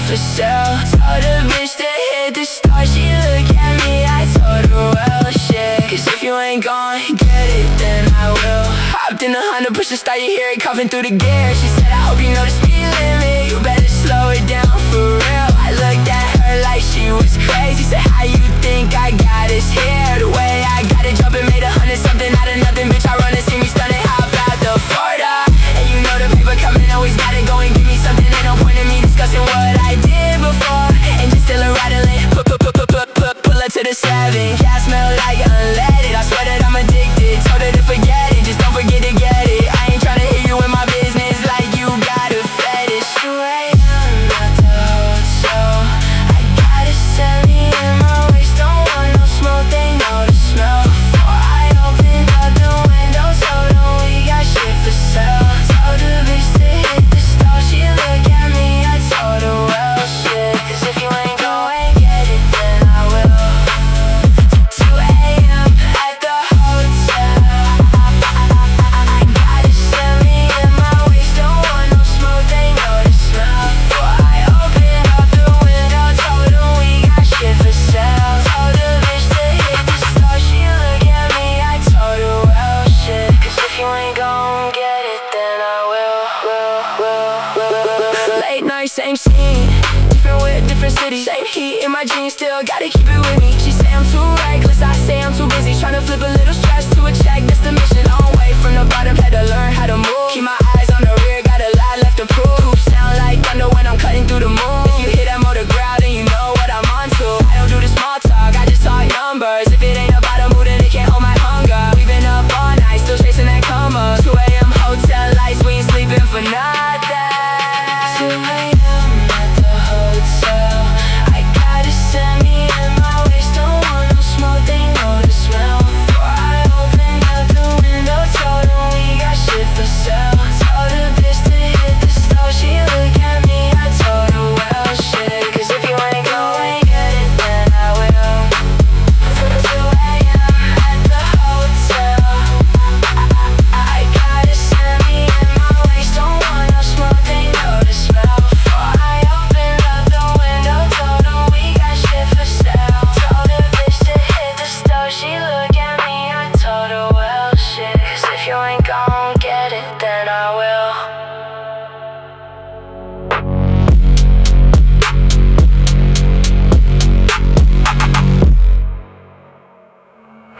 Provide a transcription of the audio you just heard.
for sale. Told the bitch to hit the star, she look at me, I told her well shit. Cause if you ain't gon' get it, then I will. Hopped in the Honda, push the start, you hear it coughing through the gear. She said I hope you know the speed limit, you better slow it down for real. I looked at her like she was crazy, said how you think I got us here? The way I got it jumping, made 100 something out of nothing. Bitch, I run and see me stunning, how about the Florida? And you know the paper coming, always gotta go and give me something. Ain't no point in me discussing what I did before, and just still a rattling. Pull up to the 7, gas smell like unleaded. I swear that I'm addicted, told her to forget it, just don't forget to get it. I ain't tryna hear you in my business like you got a fetish. 2 a.m. at the hotel, I got a 70 in my waist, don't want no smoke, they know the smell. Before I opened up the window, told them we got shit for sale. Told the bitch to hit the stall, she look at me, I told her well shit. Cause if you ain't going get it, then I will. 2 a.m. at the hotel, I got a 70 in my waist, don't want no smoke, they know the smell. Before I opened up the window, told them we got shit for sale. Told the bitch to hit the stall, she look at me, I told her well shit. Cause if you ain't gon' get it, then I will. Late night, same scene, different whip, different city, same heat in my jeans, still gotta keep it with me. She say I'm too reckless, I say I'm too busy, tryna flip a little stress to a check, that's the mission. Long way from the bottom, had to learn how to move. Keep my eyes on the rear, got a lot left to prove. Sound like thunder when I'm cutting through the moon.